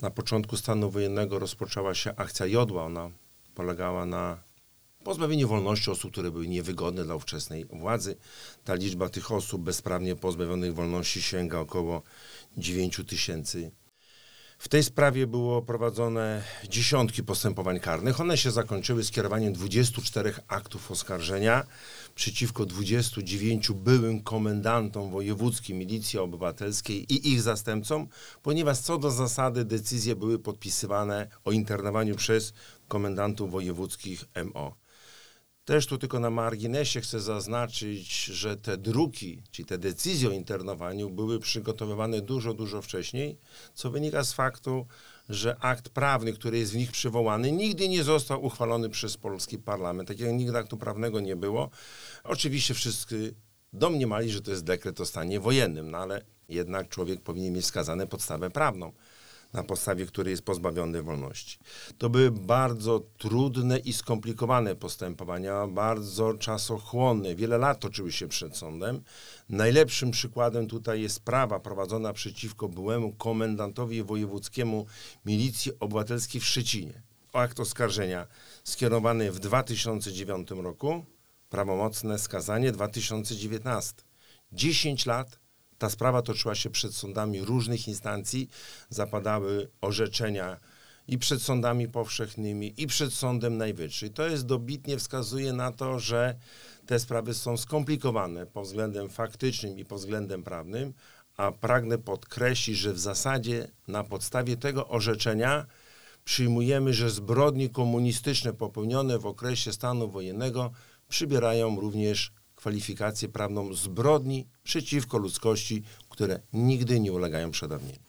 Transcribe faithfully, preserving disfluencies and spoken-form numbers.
Na początku stanu wojennego rozpoczęła się akcja Jodła. Ona polegała na pozbawieniu wolności osób, które były niewygodne dla ówczesnej władzy. Ta liczba tych osób bezprawnie pozbawionych wolności sięga około dziewięć tysięcy. W tej sprawie było prowadzone dziesiątki postępowań karnych. One się zakończyły skierowaniem dwudziestu czterech aktów oskarżenia przeciwko dwudziestu dziewięciu byłym komendantom wojewódzkim Milicji Obywatelskiej i ich zastępcom, ponieważ co do zasady decyzje były podpisywane o internowaniu przez komendantów wojewódzkich M O. Też tu tylko na marginesie chcę zaznaczyć, że te druki, czyli te decyzje o internowaniu były przygotowywane dużo, dużo wcześniej, co wynika z faktu, że akt prawny, który jest w nich przywołany, nigdy nie został uchwalony przez polski parlament. Takiego nigdy aktu prawnego nie było. Oczywiście wszyscy domniemali, że to jest dekret o stanie wojennym, no ale jednak człowiek powinien mieć wskazane podstawę prawną, na podstawie której jest pozbawiony wolności. To były bardzo trudne i skomplikowane postępowania, bardzo czasochłonne. Wiele lat toczyły się przed sądem. Najlepszym przykładem tutaj jest sprawa prowadzona przeciwko byłemu komendantowi wojewódzkiemu Milicji Obywatelskiej w Szczecinie. Akt oskarżenia skierowany w dwa tysiące dziewiątym roku, prawomocne skazanie dwa tysiące dziewiętnasty. dziesięć lat ta sprawa toczyła się przed sądami różnych instancji, zapadały orzeczenia i przed sądami powszechnymi, i przed Sądem Najwyższym. To jest dobitnie wskazuje na to, że te sprawy są skomplikowane pod względem faktycznym i pod względem prawnym, a pragnę podkreślić, że w zasadzie na podstawie tego orzeczenia przyjmujemy, że zbrodnie komunistyczne popełnione w okresie stanu wojennego przybierają również kwalifikację prawną zbrodni przeciwko ludzkości, które nigdy nie ulegają przedawnieniu.